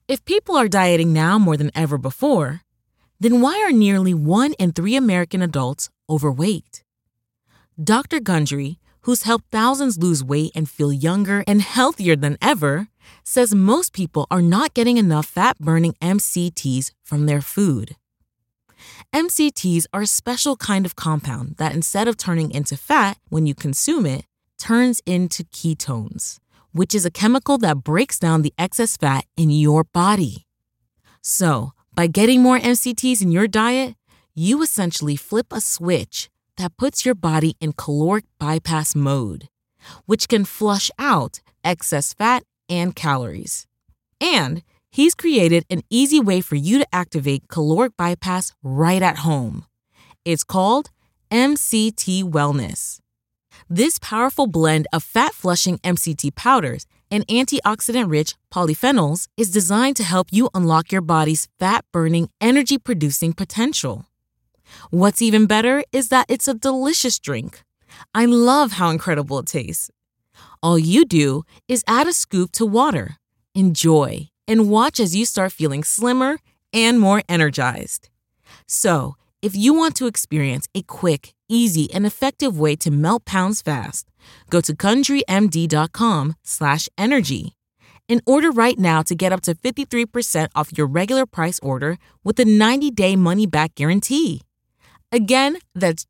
If people are dieting now more than ever before, then why are nearly 1 in 3 American adults overweight? Dr. Gundry, who's helped thousands lose weight and feel younger and healthier than ever, says most people are not getting enough fat-burning MCTs from their food. MCTs are a special kind of compound that, instead of turning into fat when you consume it, turns into ketones, which is a chemical that breaks down the excess fat in your body. So, by getting more MCTs in your diet, you essentially flip a switch that puts your body in caloric bypass mode, which can flush out excess fat and calories. And he's created an easy way for you to activate caloric bypass right at home. It's called MCT Wellness. This powerful blend of fat-flushing MCT powders and antioxidant-rich polyphenols is designed to help you unlock your body's fat-burning, energy-producing potential. What's even better is that it's a delicious drink. I love how incredible it tastes. All you do is add a scoop to water, enjoy, and watch as you start feeling slimmer and more energized. So, if you want to experience a quick, easy, and effective way to melt pounds fast, go to GundryMD.com/energy and order right now to get up to 53% off your regular price order with a 90-day money-back guarantee. Again, that's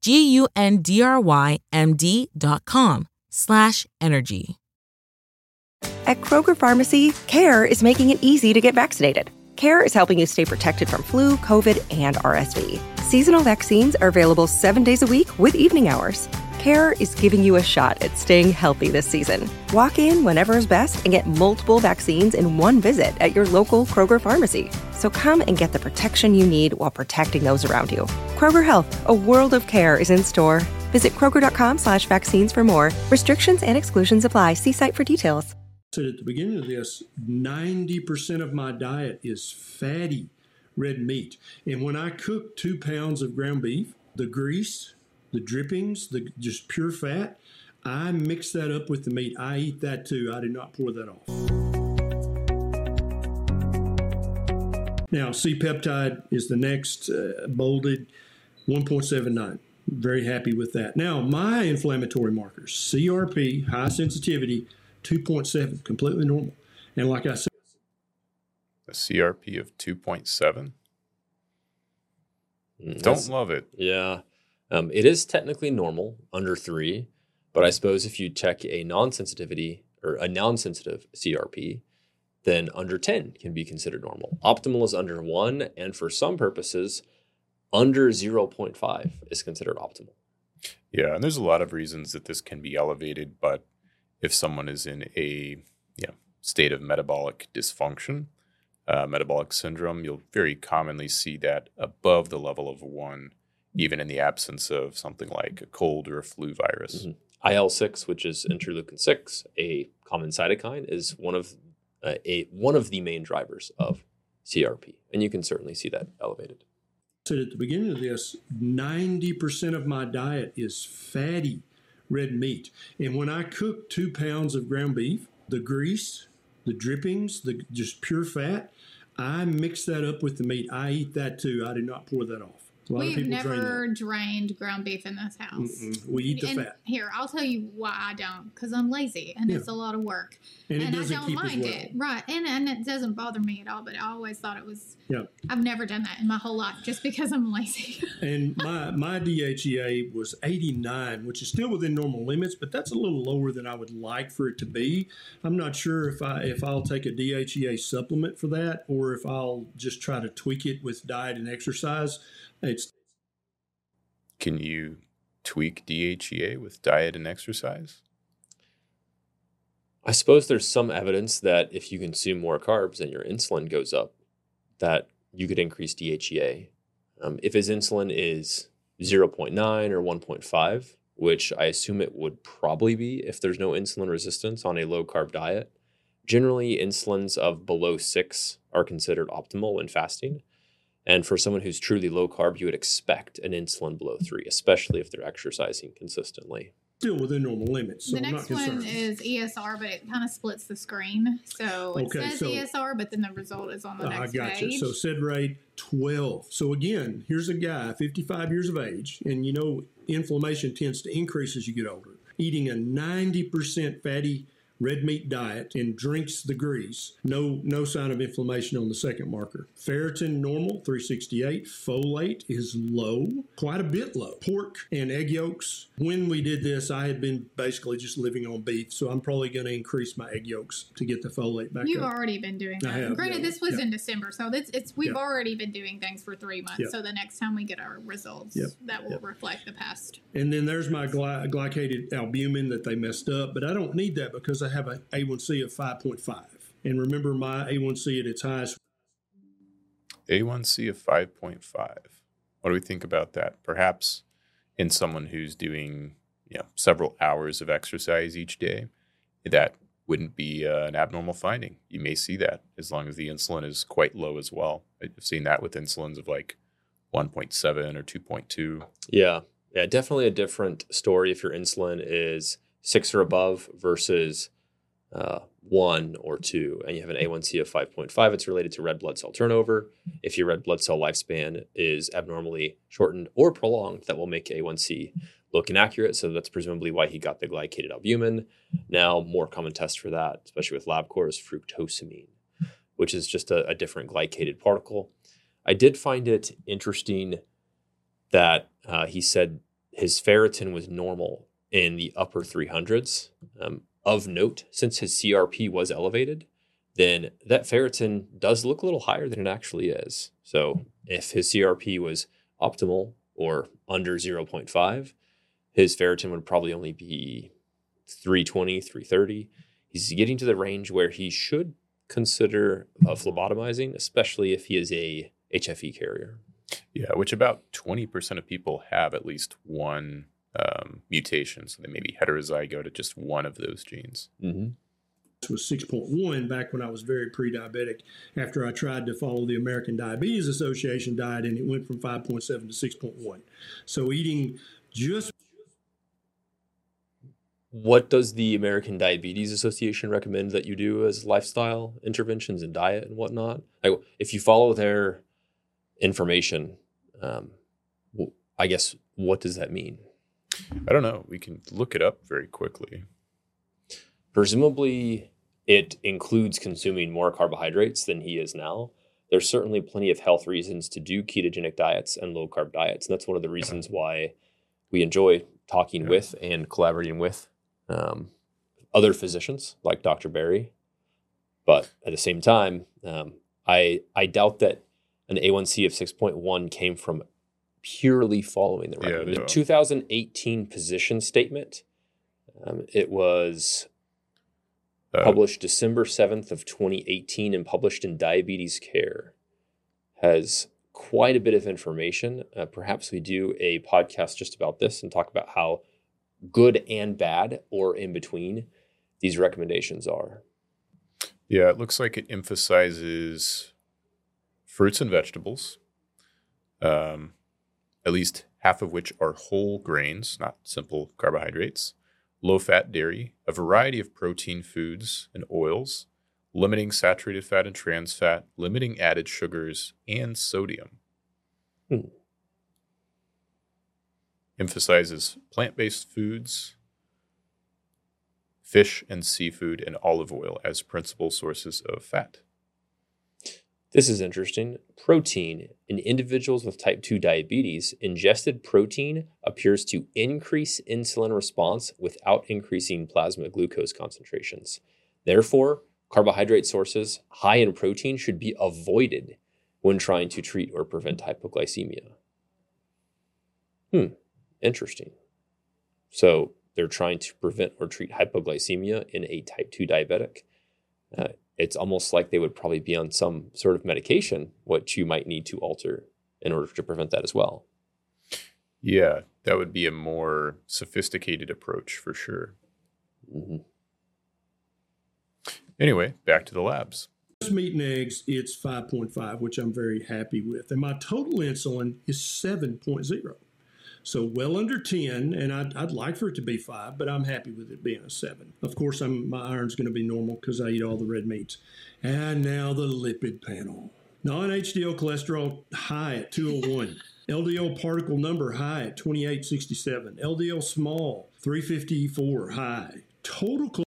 GUNDRYMD.com/energy. At Kroger Pharmacy, CARE is making it easy to get vaccinated. CARE is helping you stay protected from flu, COVID, and RSV. Seasonal vaccines are available 7 days a week with evening hours. CARE is giving you a shot at staying healthy this season. Walk in whenever is best and get multiple vaccines in one visit at your local Kroger Pharmacy. So come and get the protection you need while protecting those around you. Kroger Health, a world of care, is in store. Visit Kroger.com/vaccines for more. Restrictions and exclusions apply. See site for details. Said at the beginning of this, 90% of my diet is fatty red meat. And when I cook 2 pounds of ground beef, the grease, the drippings, the just pure fat, I mix that up with the meat. I eat that too. I do not pour that off. Now, C-peptide is the next bolded, 1.79. Very happy with that. Now, my inflammatory markers, CRP, high sensitivity, 2.7, completely normal. And like I said, a CRP of 2.7. Don't love it. Yeah. It is technically normal, under 3, but I suppose if you check a non-sensitivity or a non-sensitive CRP, then under 10 can be considered normal. Optimal is under 1, and for some purposes, under 0.5 is considered optimal. Yeah, and there's a lot of reasons that this can be elevated, but if someone is in a state of metabolic dysfunction, metabolic syndrome, you'll very commonly see that above the level of 1, even in the absence of something like a cold or a flu virus. Mm-hmm. IL-6, which is interleukin-6, a common cytokine, is one of the main drivers of CRP, and you can certainly see that elevated. Said at the beginning of this, 90% of my diet is fatty red meat. And when I cook 2 pounds of ground beef, the grease, the drippings, the just pure fat, I mix that up with the meat. I eat that too. I do not pour that off. We've never drained ground beef in this house. We eat the fat. Here, I'll tell you why I don't. Because I'm lazy and it's a lot of work. And it doesn't I don't keep mind as well. it. Right. And it doesn't bother me at all. But I always thought it was. I've never done that in my whole life just because I'm lazy. And my DHEA was 89, which is still within normal limits, but that's a little lower than I would like for it to be. I'm not sure if I'll take a DHEA supplement for that or if I'll just try to tweak it with diet and exercise. Can you tweak DHEA with diet and exercise? I suppose there's some evidence that if you consume more carbs and your insulin goes up, that you could increase DHEA. If his insulin is 0.9 or 1.5, which I assume it would probably be if there's no insulin resistance on a low-carb diet, generally insulins of below 6 are considered optimal when fasting. And for someone who's truly low carb, you would expect an insulin below 3, especially if they're exercising consistently. Still within normal limits. So the next I'm not one concerned. is ESR, but it kind of splits the screen. So it says ESR, but then the result is on the next page. I got you. So SID rate 12. So again, here's a guy, 55 years of age, and inflammation tends to increase as you get older. Eating a 90% fatty red meat diet and drinks the grease. No sign of inflammation on the second marker. Ferritin normal, 368. Folate is low, quite a bit low. Pork and egg yolks. When we did this, I had been basically just living on beef, so I'm probably going to increase my egg yolks to get the folate back You've up. already been doing that. I have, Granted, this was in December, so we've already been doing things for 3 months. Yep. So the next time we get our results, that will reflect the past. And then there's my glycated albumin that they messed up, but I don't need that because I have an A1C of 5.5. And remember, my A1C at its highest. A1C of 5.5. What do we think about that? Perhaps in someone who's doing several hours of exercise each day, that wouldn't be an abnormal finding. You may see that as long as the insulin is quite low as well. I've seen that with insulins of like 1.7 or 2.2. Yeah, definitely a different story if your insulin is 6 or above versus 1 or 2, and you have an A1C of 5.5, it's related to red blood cell turnover. If your red blood cell lifespan is abnormally shortened or prolonged, that will make A1C look inaccurate. So that's presumably why he got the glycated albumin. Now, more common test for that, especially with LabCorp, is fructosamine, which is just a different glycated particle. I did find it interesting that he said his ferritin was normal in the upper 300s. Of note, since his CRP was elevated, then that ferritin does look a little higher than it actually is. So if his CRP was optimal or under 0.5, his ferritin would probably only be 320, 330. He's getting to the range where he should consider phlebotomizing, especially if he is a HFE carrier. Yeah, which about 20% of people have at least one mutation, so they may be heterozygote at just one of those genes. Mm-hmm. This was 6.1 back when I was very pre-diabetic, after I tried to follow the American Diabetes Association diet, and it went from 5.7 to 6.1. So eating just... What does the American Diabetes Association recommend that you do as lifestyle interventions and diet and whatnot? If you follow their information, I guess, what does that mean? I don't know. We can look it up very quickly. Presumably, it includes consuming more carbohydrates than he is now. There's certainly plenty of health reasons to do ketogenic diets and low-carb diets, and that's one of the reasons why we enjoy talking with and collaborating with other physicians like Dr. Berry. But at the same time, I doubt that an A1C of 6.1 came from purely following the record. The 2018 position statement, it was published December 7th of 2018 and published in Diabetes Care, has quite a bit of information. Perhaps we do a podcast just about this and talk about how good and bad or in between these recommendations are. Yeah, it looks like it emphasizes fruits and vegetables, at least half of which are whole grains, not simple carbohydrates, low-fat dairy, a variety of protein foods and oils, limiting saturated fat and trans fat, limiting added sugars, and sodium. Emphasizes plant-based foods, fish and seafood, and olive oil as principal sources of fat. This is interesting. Protein. In individuals with type 2 diabetes, ingested protein appears to increase insulin response without increasing plasma glucose concentrations. Therefore, carbohydrate sources high in protein should be avoided when trying to treat or prevent hypoglycemia. Interesting. So they're trying to prevent or treat hypoglycemia in a type 2 diabetic. It's almost like they would probably be on some sort of medication, which you might need to alter in order to prevent that as well. Yeah, that would be a more sophisticated approach for sure. Mm-hmm. Anyway, back to the labs. Meat and eggs, it's 5.5, which I'm very happy with. And my total insulin is 7.0. So well under 10, and I'd like for it to be 5, but I'm happy with it being a 7. Of course, my iron's going to be normal because I eat all the red meats. And now the lipid panel. Non-HDL cholesterol high at 201. LDL particle number high at 2867. LDL small, 354 high. Total cholesterol.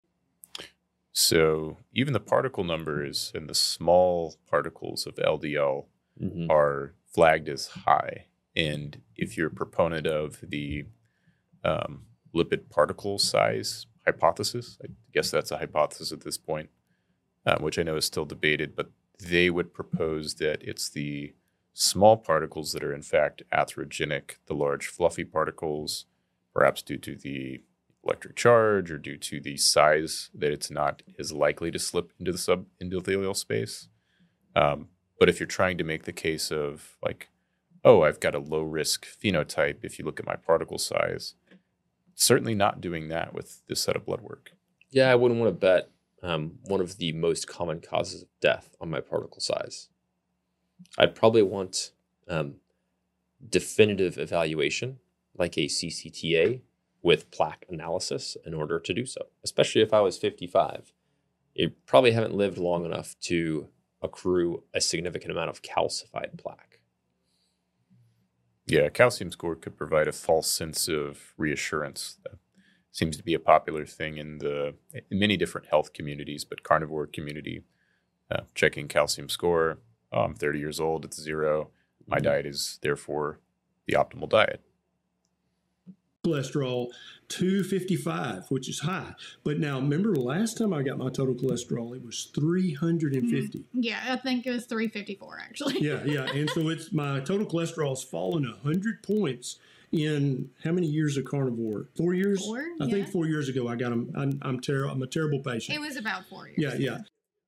So even the particle numbers and the small particles of LDL are flagged as high. And if you're a proponent of the lipid particle size hypothesis, I guess that's a hypothesis at this point, which I know is still debated, but they would propose that it's the small particles that are in fact atherogenic, the large fluffy particles, perhaps due to the electric charge or due to the size, that it's not as likely to slip into the subendothelial space. But if you're trying to make the case of like, oh, I've got a low risk phenotype if you look at my particle size, certainly not doing that with this set of blood work. Yeah, I wouldn't want to bet one of the most common causes of death on my particle size. I'd probably want definitive evaluation, like a CCTA with plaque analysis in order to do so, especially if I was 55. You probably haven't lived long enough to accrue a significant amount of calcified plaque. Yeah, calcium score could provide a false sense of reassurance. That seems to be a popular thing in many different health communities, but carnivore community, checking calcium score. Oh, I'm 30 years old, it's 0. My diet is therefore the optimal diet. Cholesterol 255, which is high. But now, remember the last time I got my total cholesterol, it was 350. Yeah, I think it was 354 actually. Yeah. And so my total cholesterol's fallen 100 points in how many years of carnivore? 4 years? 4? I think 4 years ago I got them. I'm a terrible patient. It was about 4 years. Yeah.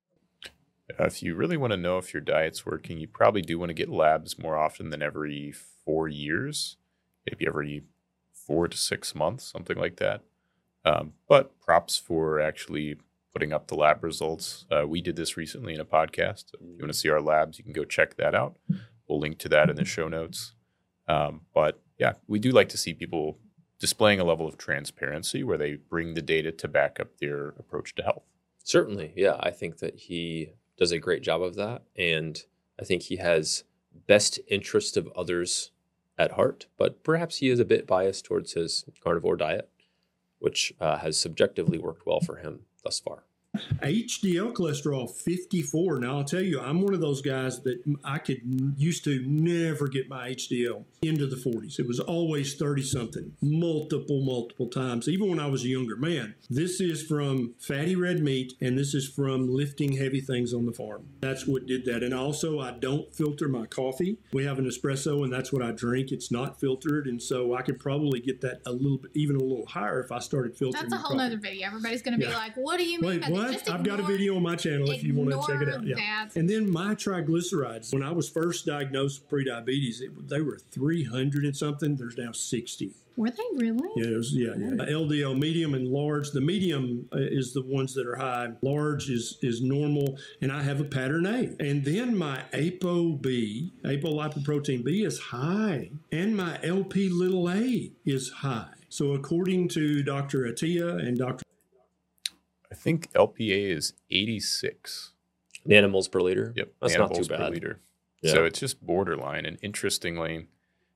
If you really want to know if your diet's working, you probably do want to get labs more often than every 4 years, maybe every 4 to 6 months, something like that. But props for actually putting up the lab results. We did this recently in a podcast. If you want to see our labs, you can go check that out. We'll link to that in the show notes. But yeah, we do like to see people displaying a level of transparency where they bring the data to back up their approach to health. Certainly, yeah. I think that he does a great job of that. And I think he has best interest of others at heart, but perhaps he is a bit biased towards his carnivore diet, which has subjectively worked well for him thus far. HDL cholesterol 54. Now I'll tell you, I'm one of those guys that I used to never get my HDL into the 40s. It was always 30 something, multiple times, even when I was a younger man. This is from fatty red meat, and this is from lifting heavy things on the farm. That's what did that. And also, I don't filter my coffee. We have an espresso, and that's what I drink. It's not filtered, and so I could probably get that even a little higher if I started filtering. That's a whole nother video. Everybody's going to be like, "What do you mean?" Wait, what? I've got a video on my channel if you want to check it out. Yeah. And then my triglycerides, when I was first diagnosed with prediabetes, they were 300 and something. There's now 60. Were they really? Yeah. LDL medium and large. The medium is the ones that are high. Large is normal, and I have a pattern A. And then my apolipoprotein B is high, and my LP little a is high. So according to Dr. Attia and Dr. I think LPA is 86 nanomoles per liter. Yep, that's nanomoles not too per bad. liter. Yeah. So it's just borderline. And interestingly,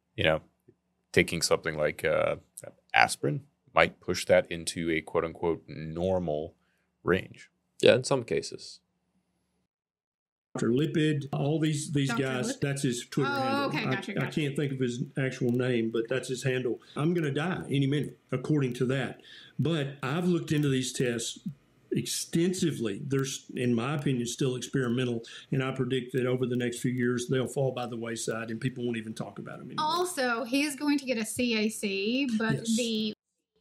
taking something like aspirin might push that into a quote unquote normal range. Yeah, in some cases. Dr. Lipid, all these guys, that's his Twitter handle. Okay, gotcha. I can't think of his actual name, but that's his handle. I'm going to die any minute, according to that. But I've looked into these tests extensively. There's, in my opinion, still experimental, and I predict that over the next few years, they'll fall by the wayside, and people won't even talk about them anymore. Also, he's going to get a CAC, but yes.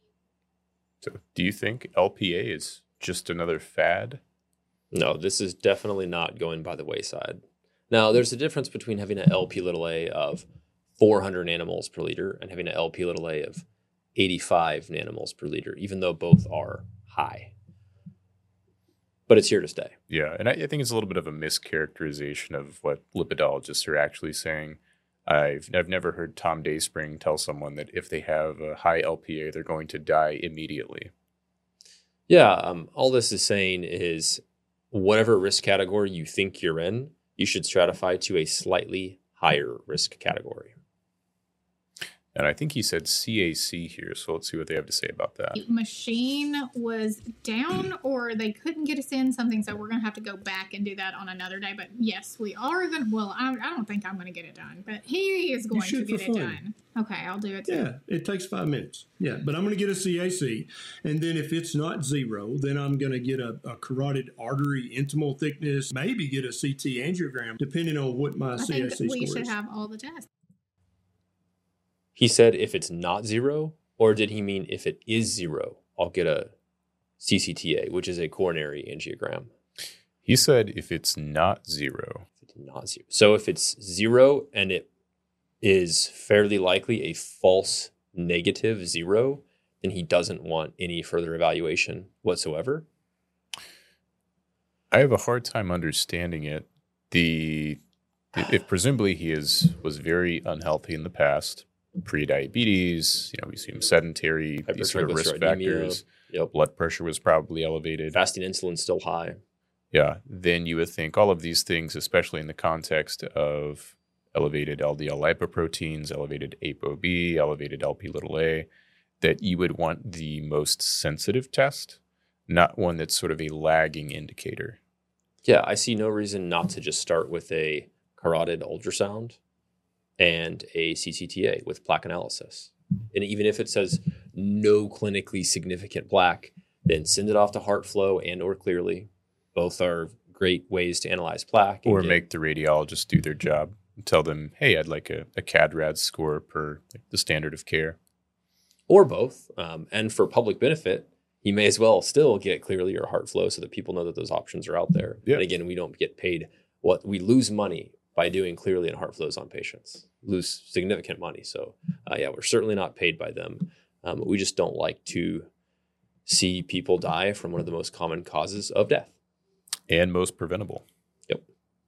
So do you think LPA is just another fad? No, this is definitely not going by the wayside. Now, there's a difference between having an LP(a) of 400 nanomoles per liter and having an LP(a) of 85 nanomoles per liter, even though both are high. But it's here to stay. Yeah, and I think it's a little bit of a mischaracterization of what lipidologists are actually saying. I've never heard Tom Dayspring tell someone that if they have a high LPA, they're going to die immediately. Yeah, all this is saying is whatever risk category you think you're in, you should stratify to a slightly higher risk category. And I think he said CAC here, so let's see what they have to say about that. Machine was down, or they couldn't get us in something, so we're going to have to go back and do that on another day. But yes, we are going to. Well, I don't think I'm going to get it done, but he is going to get it done. Okay, I'll do it too. Yeah, it takes 5 minutes. Yeah, but I'm going to get a CAC, and then if it's not 0, then I'm going to get a carotid artery intimal thickness, maybe get a CT angiogram, depending on what my CAC score is. We should have all the tests. He said if it's not 0, or did he mean if it is 0, I'll get a CCTA, which is a coronary angiogram? He said if it's not 0. If it's not 0. So if it's 0 and it is fairly likely a false negative 0, then he doesn't want any further evaluation whatsoever. I have a hard time understanding it. If presumably he was very unhealthy in the past, pre-diabetes, we see him sedentary, these sort of risk factors. Yep. Blood pressure was probably elevated. Fasting insulin still high. Yeah. Then you would think all of these things, especially in the context of elevated LDL lipoproteins, elevated ApoB, elevated Lp(a), that you would want the most sensitive test, not one that's sort of a lagging indicator. Yeah, I see no reason not to just start with a carotid ultrasound and a CCTA with plaque analysis. And even if it says no clinically significant plaque, then send it off to HeartFlow and or Clearly. Both are great ways to analyze plaque. Or make the radiologist do their job and tell them, hey, I'd like a CAD-RAD score per the standard of care. Or both. And for public benefit, you may as well still get Clearly or HeartFlow so that people know that those options are out there. Yeah. And again, we don't get paid we lose money by doing Clearly and HeartFlows on patients. Lose significant money. So we're certainly not paid by them. We just don't like to see people die from one of the most common causes of death. And most preventable. Yep.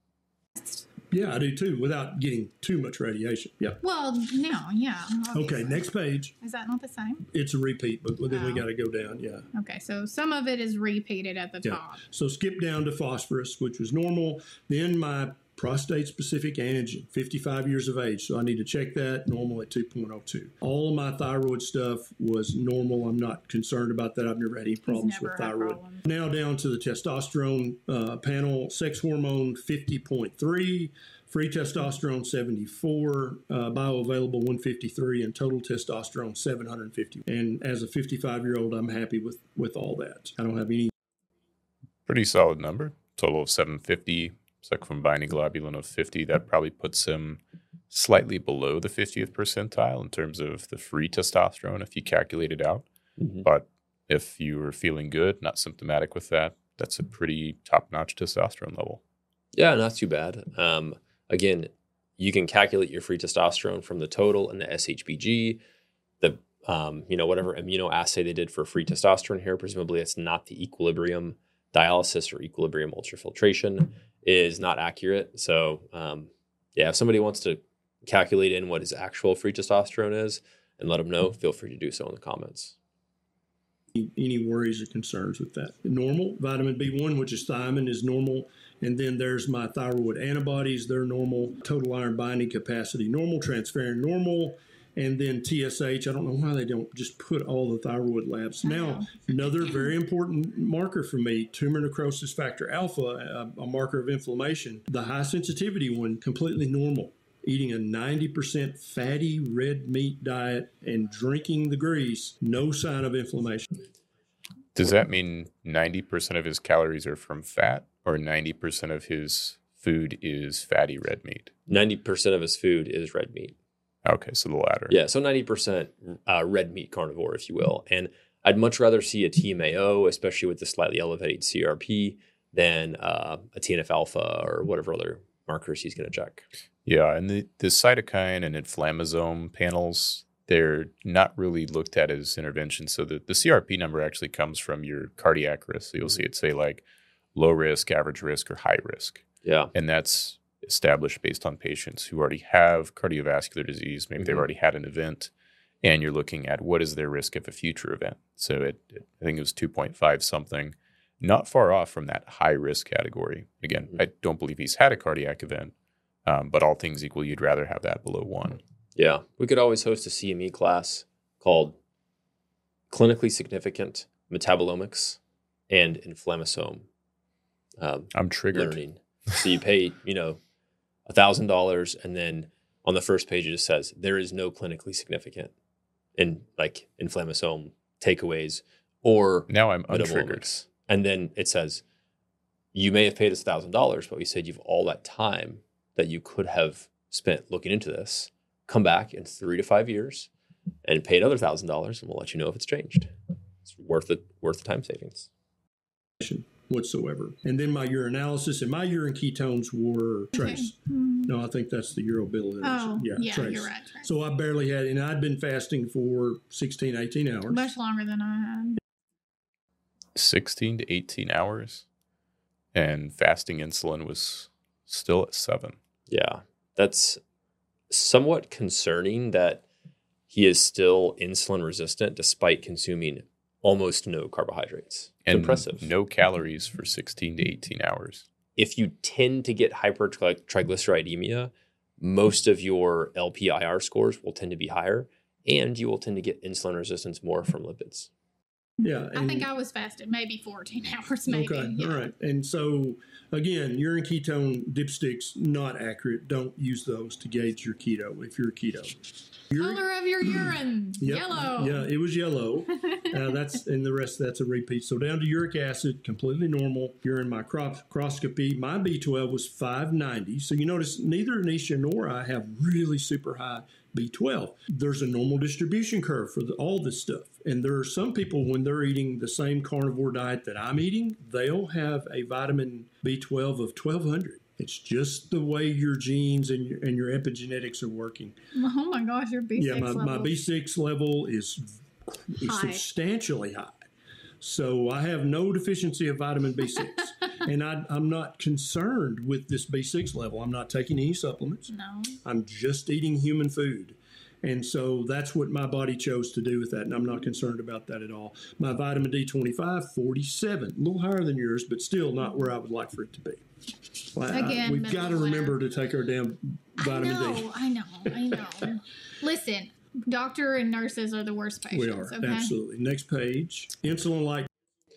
Yeah, I do too, without getting too much radiation. Yeah. Well, no, yeah. Obviously. Okay, next page. Is that not the same? It's a repeat, but then we got to go down, yeah. Okay, so some of it is repeated at the top. So skip down to phosphorus, which was normal. Then my prostate-specific antigen, 55 years of age. So I need to check that, normal at 2.02. All of my thyroid stuff was normal. I'm not concerned about that. I've never had any problems with thyroid. Now down to the testosterone panel, sex hormone 50.3, free testosterone 74, bioavailable 153, and total testosterone 750. And as a 55-year-old, I'm happy with all that. I don't have any. Pretty solid number. Total of 750. Sex-from binding globulin of 50, that probably puts him slightly below the 50th percentile in terms of the free testosterone if you calculate it out. Mm-hmm. But if you were feeling good, not symptomatic with that, that's a pretty top-notch testosterone level. Yeah, not too bad. Again, you can calculate your free testosterone from the total and the SHBG, the whatever immunoassay they did for free testosterone here. Presumably, it's not the equilibrium dialysis or equilibrium ultrafiltration is not accurate. So, if somebody wants to calculate in what his actual free testosterone is and let them know, feel free to do so in the comments. Any worries or concerns with that? Normal. Vitamin B1, which is thiamine, is normal. And then there's my thyroid antibodies. They're normal. Total iron binding capacity, normal. Transferrin, normal. And then TSH, I don't know why they don't just put all the thyroid labs. Now, another very important marker for me, tumor necrosis factor alpha, a marker of inflammation. The high sensitivity one, completely normal. Eating a 90% fatty red meat diet and drinking the grease, no sign of inflammation. Does that mean 90% of his calories are from fat, or 90% of his food is fatty red meat? 90% of his food is red meat. Okay, so the latter. Yeah, so 90% red meat carnivore, if you will. And I'd much rather see a TMAO, especially with the slightly elevated CRP, than a TNF-alpha or whatever other markers he's going to check. Yeah, and the cytokine and inflammasome panels, they're not really looked at as intervention. So the CRP number actually comes from your cardiac risk. So you'll see it say like low risk, average risk, or high risk. Yeah. And that's established based on patients who already have cardiovascular disease. Maybe they've already had an event, and you're looking at what is their risk of a future event. So I think it was 2.5 something, not far off from that high risk category. Again, I don't believe he's had a cardiac event, but all things equal, you'd rather have that below 1. Yeah, we could always host a CME class called Clinically Significant Metabolomics and Inflammasome. I'm triggered. Learning. So you pay, $1,000, and then on the first page it just says there is no clinically significant in like inflammasome takeaways or now I'm untriggered. And then it says you may have paid us $1,000, but we said you've all that time that you could have spent looking into this. Come back in 3 to 5 years and pay another $1,000, and we'll let you know if it's changed. It's worth the time savings whatsoever. And then my urinalysis, and my urine ketones were trace. No, I think that's the urobilirubin. Oh, yeah, trace. You're right. Trace. So I barely had, and I'd been fasting for 16, 18 hours. Much longer than I had. 16 to 18 hours, and fasting insulin was still at 7. Yeah, that's somewhat concerning that he is still insulin resistant despite consuming almost no carbohydrates. And impressive. No calories for 16 to 18 hours. If you tend to get hypertriglyceridemia, most of your LPIR scores will tend to be higher, and you will tend to get insulin resistance more from lipids. Yeah. I think I was fasted maybe 14 hours, maybe. Okay, Yeah. all right. And so, again, urine ketone dipsticks, not accurate. Don't use those to gauge your keto if you're keto. Color of your urine, Yep. yellow. Yeah, it was yellow. And the rest, that's a repeat. So down to uric acid, completely normal. Urine microscopy. My B12 was 590. So you notice neither Anisha nor I have really super high B12. There's a normal distribution curve for all this stuff. And there are some people, when they're eating the same carnivore diet that I'm eating, they'll have a vitamin B12 of 1200. It's just the way your genes and your epigenetics are working. Oh my gosh, your B6 level. My B6 level is High. substantially high. So I have no deficiency of vitamin B6. And I'm not concerned with this B6 level. I'm not taking any supplements. No. I'm just eating human food. And so that's what my body chose to do with that. And I'm not concerned about that at all. My vitamin D25, 47. A little higher than yours, but still not where I would like for it to be. Again, we've got to remember to take our damn vitamin D. I know. Listen, doctor and nurses are the worst patients. We are, okay? absolutely. Next page. Insulin-like.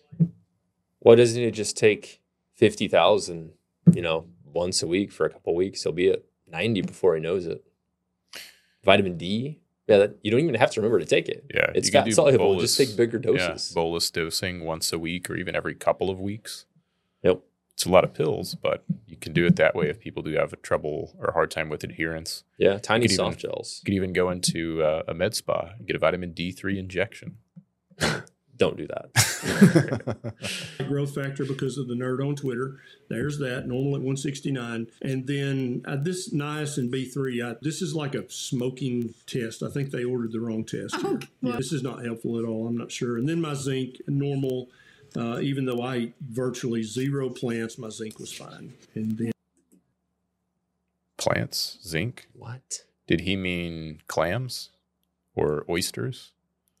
Why doesn't he just take 50,000, once a week for a couple of weeks? He'll be at 90 before he knows it. Vitamin D, you don't even have to remember to take it. Yeah, it's fat soluble. Just take bigger doses. Yeah, bolus dosing once a week or even every couple of weeks. Yep. It's a lot of pills, but you can do it that way if people do have a trouble or a hard time with adherence. Yeah, tiny soft gels. You could even go into a med spa and get a vitamin D3 injection. Don't do that. Growth factor because of the nerd on Twitter. There's that, normal at 169. And then this niacin B3, this is like a smoking test. I think they ordered the wrong test here. Yeah, this is not helpful at all. I'm not sure. And then my zinc, normal. Even though I eat virtually 0 plants, my zinc was fine. And then plants, zinc? What? Did he mean clams or oysters?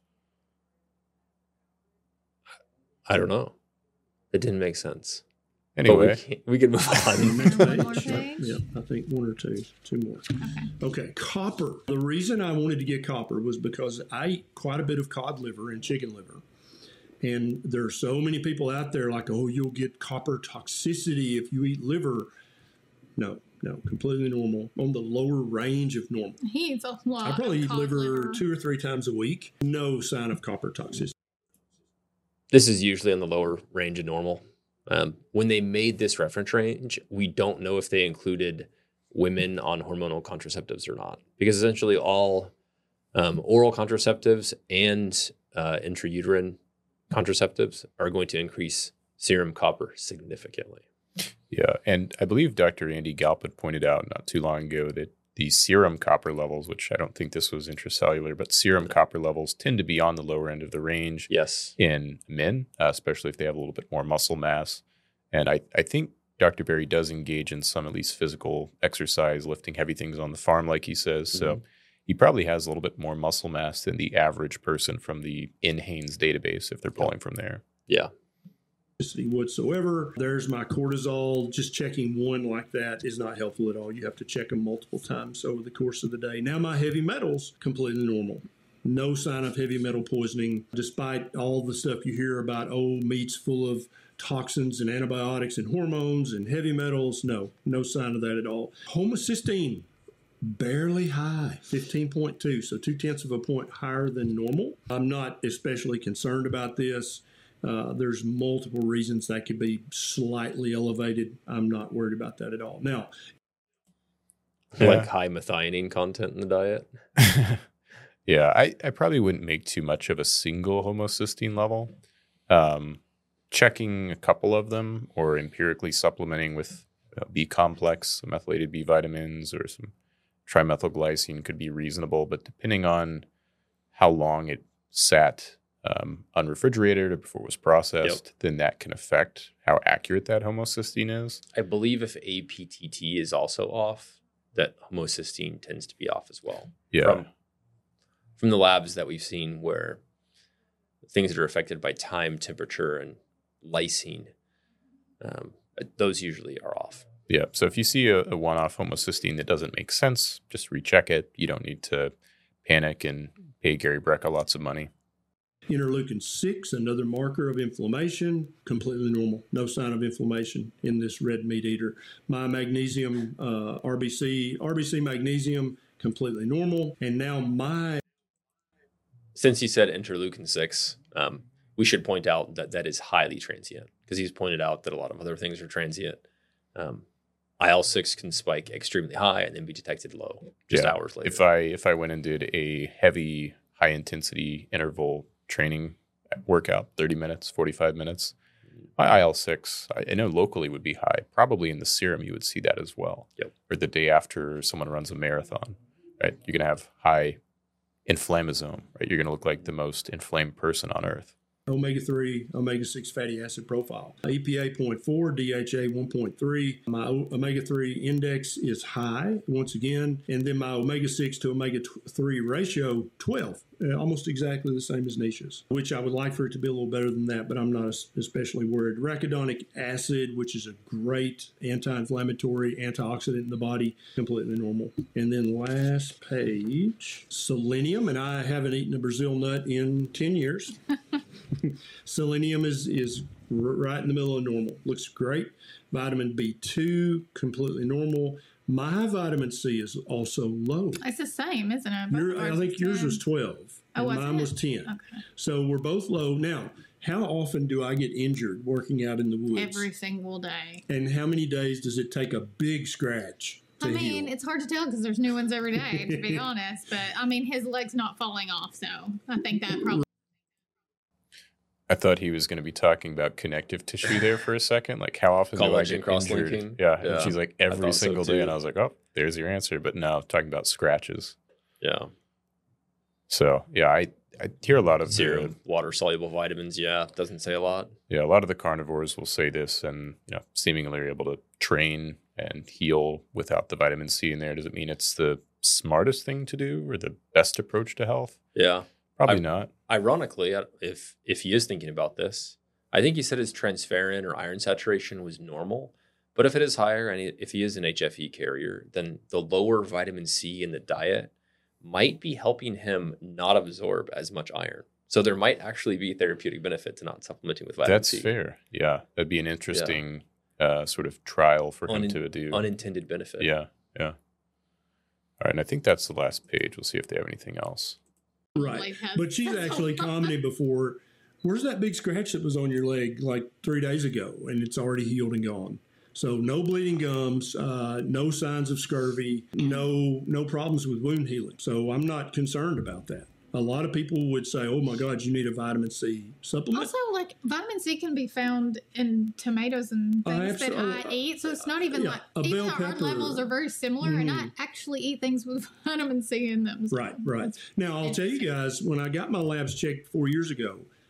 I don't know. It didn't make sense. Anyway, we can move on. Next One more page. page? Yeah, I think 1 or 2. 2 more. Okay. Okay, copper. The reason I wanted to get copper was because I eat quite a bit of cod liver and chicken liver. And there are so many people out there like, oh, you'll get copper toxicity if you eat liver. No, completely normal. On the lower range of normal. He eats a lot. I probably of eat cod liver 2 or 3 times a week. No sign of copper toxicity. This is usually on the lower range of normal. When they made this reference range, we don't know if they included women on hormonal contraceptives or not. Because essentially all oral contraceptives and intrauterine contraceptives are going to increase serum copper significantly. Yeah, and I believe Dr. Andy Galpin pointed out not too long ago that the serum copper levels, which I don't think this was intracellular, but serum copper levels tend to be on the lower end of the range Yes. in men, especially if they have a little bit more muscle mass. And I think Dr. Berry does engage in some at least physical exercise, lifting heavy things on the farm, like he says. Mm-hmm. So he probably has a little bit more muscle mass than the average person from the NHANES database if they're pulling from there. Yeah. Whatsoever. There's my cortisol. Just checking one like that is not helpful at all. You have to check them multiple times over the course of the day. Now my heavy metals, completely normal. No sign of heavy metal poisoning, despite all the stuff you hear about, meat's full of toxins and antibiotics and hormones and heavy metals. No sign of that at all. Homocysteine, barely high, 15.2, so 0.2 of a point higher than normal. I'm not especially concerned about this. There's multiple reasons that could be slightly elevated. I'm not worried about that at all. Now, like high methionine content in the diet. Yeah, I probably wouldn't make too much of a single homocysteine level. Checking a couple of them or empirically supplementing with B complex, some methylated B vitamins or some trimethylglycine could be reasonable, but depending on how long it sat unrefrigerated or before it was processed, then that can affect how accurate that homocysteine is. I believe if APTT is also off, that homocysteine tends to be off as well. Yeah. From the labs that we've seen where things that are affected by time, temperature, and lysine, those usually are off. Yeah. So if you see a one-off homocysteine that doesn't make sense, just recheck it. You don't need to panic and pay Gary Brecka lots of money. Interleukin-6, another marker of inflammation, completely normal. No sign of inflammation in this red meat eater. My magnesium, RBC magnesium, completely normal. And now since you said interleukin-6, we should point out that is highly transient because he's pointed out that a lot of other things are transient. IL-6 can spike extremely high and then be detected low just hours later. If I went and did a heavy, high-intensity interval training workout, 30 minutes, 45 minutes, my IL-6, I know locally would be high. Probably in the serum you would see that as well. Yep. Or the day after someone runs a marathon, right? You're going to have high inflammasome, right? You're going to look like the most inflamed person on earth. Omega-3, omega-6 fatty acid profile. EPA 0.4, DHA 1.3. My omega-3 index is high, once again, and then my omega-6 to omega-3 ratio, 12. Almost exactly the same as Nisha's, which I would like for it to be a little better than that, but I'm not especially worried. Arachidonic acid, which is a great anti-inflammatory, antioxidant in the body, completely normal. And then last page, selenium, and I haven't eaten a Brazil nut in 10 years. Selenium is right in the middle of normal. Looks great. Vitamin B2, completely normal. My vitamin C is also low. It's the same, isn't it? I think yours was 12. Oh, and mine was 10. Okay. So we're both low. Now, how often do I get injured working out in the woods? Every single day. And how many days does it take a big scratch to heal? It's hard to tell because there's new ones every day, to be honest. But, his leg's not falling off, so I think that probably... I thought he was going to be talking about connective tissue there for a second. Like, how often do I get injured? Yeah. And she's like, every single day. And I was like, oh, there's your answer. But no, talking about scratches. Yeah. So, yeah, I hear a lot of serum, water-soluble vitamins. Yeah, doesn't say a lot. Yeah, a lot of the carnivores will say this and, seemingly are able to train and heal without the vitamin C in there. Does it mean it's the smartest thing to do or the best approach to health? Yeah. Probably not. Ironically, if he is thinking about this, I think he said his transferrin or iron saturation was normal. But if it is higher and if he is an HFE carrier, then the lower vitamin C in the diet might be helping him not absorb as much iron. So there might actually be therapeutic benefit to not supplementing with vitamin C. That's fair. Yeah. That'd be an interesting sort of trial for him to do. Unintended benefit. Yeah. Yeah. All right. And I think that's the last page. We'll see if they have anything else. Right. But she's actually commented before, where's that big scratch that was on your leg like 3 days ago? And it's already healed and gone. So no bleeding gums, no signs of scurvy, no problems with wound healing. So I'm not concerned about that. A lot of people would say, oh, my God, you need a vitamin C supplement. Also, vitamin C can be found in tomatoes and things that I eat. So it's not even even our levels are very similar, and I actually eat things with vitamin C in them. So right. Now, I'll tell you guys, when I got my labs checked 4 years ago,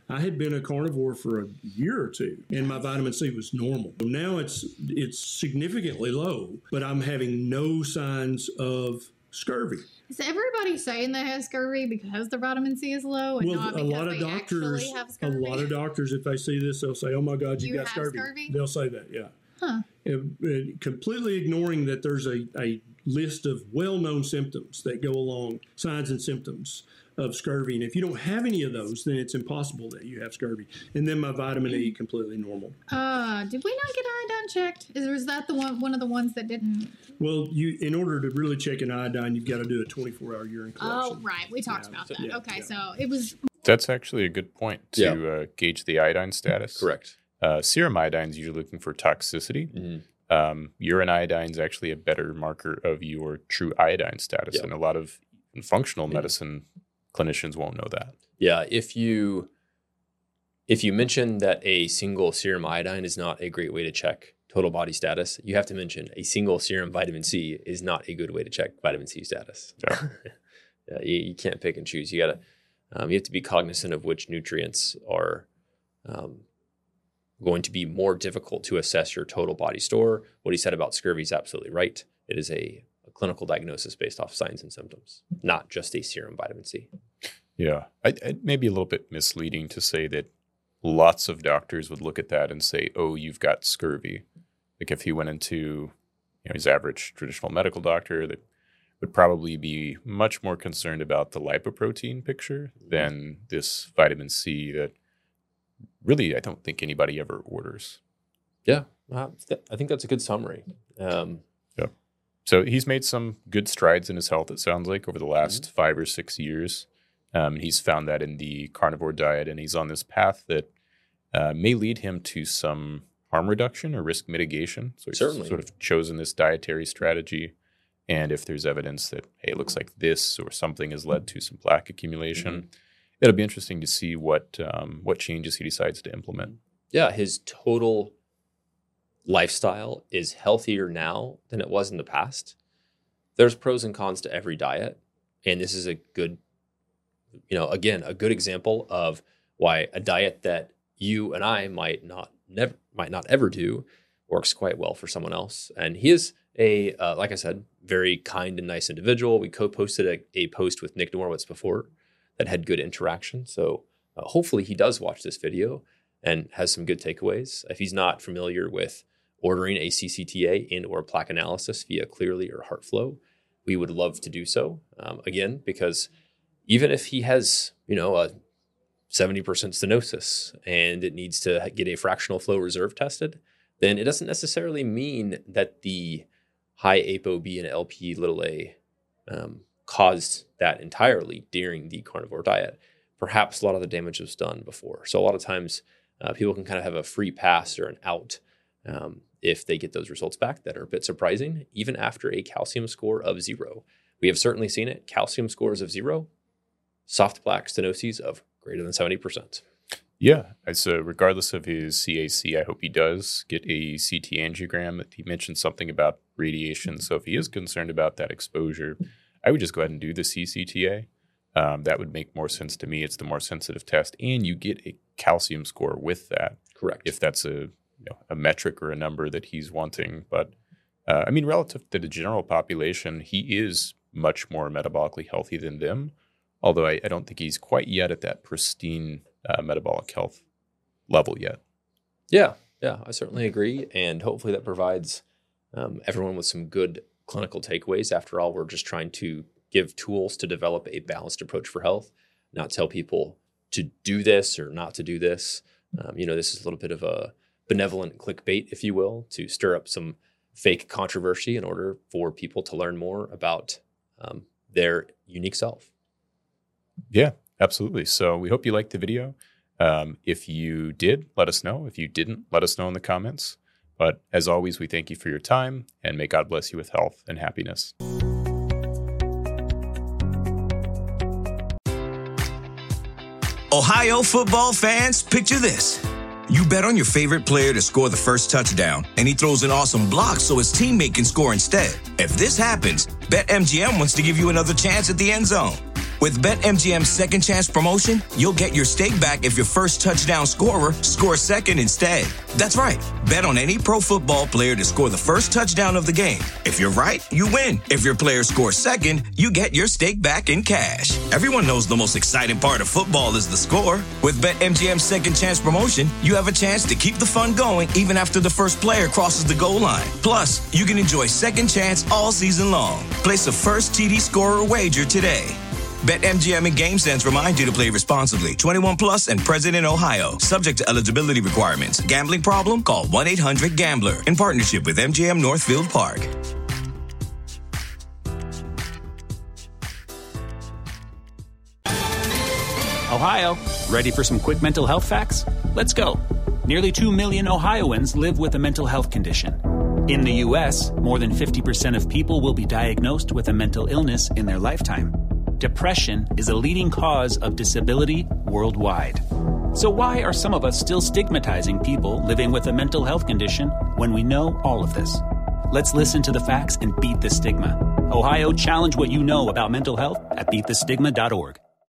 I had been a carnivore for a year or two, and my vitamin C was normal. Now it's significantly low, but I'm having no signs of scurvy. Is everybody saying they have scurvy because their vitamin C is low and not because they actually have scurvy? A lot of doctors, if they see this, they'll say, "Oh my God, you got scurvy." They'll say that, yeah. Huh. Completely ignoring that there's a list of well-known symptoms that go along, signs and symptoms of scurvy. And if you don't have any of those, then it's impossible that you have scurvy. And then my vitamin E, completely normal. Did we not get iodine checked? Was that the one of the ones that didn't? Well, in order to really check an iodine, you've got to do a 24-hour urine collection. Oh, right. We talked about that. Okay, so it was... That's actually a good point to gauge the iodine status. Correct. Serum iodine is usually looking for toxicity. Mm-hmm. Urine iodine is actually a better marker of your true iodine status. And a lot of functional medicine clinicians won't know that. Yeah, if you mention that a single serum iodine is not a great way to check total body status, you have to mention a single serum vitamin C is not a good way to check vitamin C status. Yeah. You can't pick and choose. You have to be cognizant of which nutrients are going to be more difficult to assess your total body store. What he said about scurvy is absolutely right. It is a clinical diagnosis based off signs and symptoms, not just a serum vitamin C. Yeah. It may be a little bit misleading to say that lots of doctors would look at that and say, oh, you've got scurvy. Like if he went into his average traditional medical doctor that would probably be much more concerned about the lipoprotein picture than this vitamin C that really I don't think anybody ever orders. Yeah, I think that's a good summary. So he's made some good strides in his health, it sounds like, over the last 5 or 6 years. He's found that in the carnivore diet, and he's on this path that may lead him to some harm reduction or risk mitigation. So he's certainly sort of chosen this dietary strategy. And if there's evidence that, hey, it looks like this or something has led to some plaque accumulation, it'll be interesting to see what changes he decides to implement. Yeah, his total lifestyle is healthier now than it was in the past. There's pros and cons to every diet. And this is a good, a good example of why a diet that you and I might not ever do works quite well for someone else. And he is like I said, very kind and nice individual. We co-posted a post with Nick Norwitz before that had good interaction. So hopefully he does watch this video and has some good takeaways. If he's not familiar with ordering a CCTA and or plaque analysis via Cleerly or HeartFlow, we would love to do so. Again, because even if he has, a 70% stenosis and it needs to get a fractional flow reserve tested, then it doesn't necessarily mean that the high ApoB and LP(a) caused that entirely during the carnivore diet. Perhaps a lot of the damage was done before. So a lot of times people can kind of have a free pass or an out if they get those results back that are a bit surprising, even after a calcium score of 0. We have certainly seen it. Calcium scores of 0, soft plaque stenoses of greater than 70%. Yeah. So regardless of his CAC, I hope he does get a CT angiogram. He mentioned something about radiation. So if he is concerned about that exposure, I would just go ahead and do the CCTA. That would make more sense to me. It's the more sensitive test, and you get a calcium score with that. Correct. If that's a metric or a number that he's wanting. But relative to the general population, he is much more metabolically healthy than them. Although I don't think he's quite yet at that pristine metabolic health level yet. Yeah, I certainly agree. And hopefully that provides everyone with some good clinical takeaways. After all, we're just trying to give tools to develop a balanced approach for health, not tell people to do this or not to do this. This is a little bit of a benevolent clickbait, if you will, to stir up some fake controversy in order for people to learn more about their unique self. Yeah, absolutely. So we hope you liked the video. If you did, let us know. If you didn't, let us know in the comments. But as always, we thank you for your time, and may God bless you with health and happiness. Ohio football fans, picture this. You bet on your favorite player to score the first touchdown, and he throws an awesome block so his teammate can score instead. If this happens, BetMGM wants to give you another chance at the end zone. With BetMGM's second chance promotion, you'll get your stake back if your first touchdown scorer scores second instead. That's right. Bet on any pro football player to score the first touchdown of the game. If you're right, you win. If your player scores second, you get your stake back in cash. Everyone knows the most exciting part of football is the score. With BetMGM's second chance promotion, you have a chance to keep the fun going even after the first player crosses the goal line. Plus, you can enjoy second chance all season long. Place a first TD scorer wager today. BetMGM and GameSense remind you to play responsibly. 21 plus and present in Ohio. Subject to eligibility requirements. Gambling problem? Call 1-800-GAMBLER. In partnership with MGM Northfield Park. Ohio, ready for some quick mental health facts? Let's go. Nearly 2 million Ohioans live with a mental health condition. In the U.S., more than 50% of people will be diagnosed with a mental illness in their lifetime. Depression is a leading cause of disability worldwide. So why are some of us still stigmatizing people living with a mental health condition when we know all of this? Let's listen to the facts and beat the stigma. Ohio, challenge what you know about mental health at beatthestigma.org.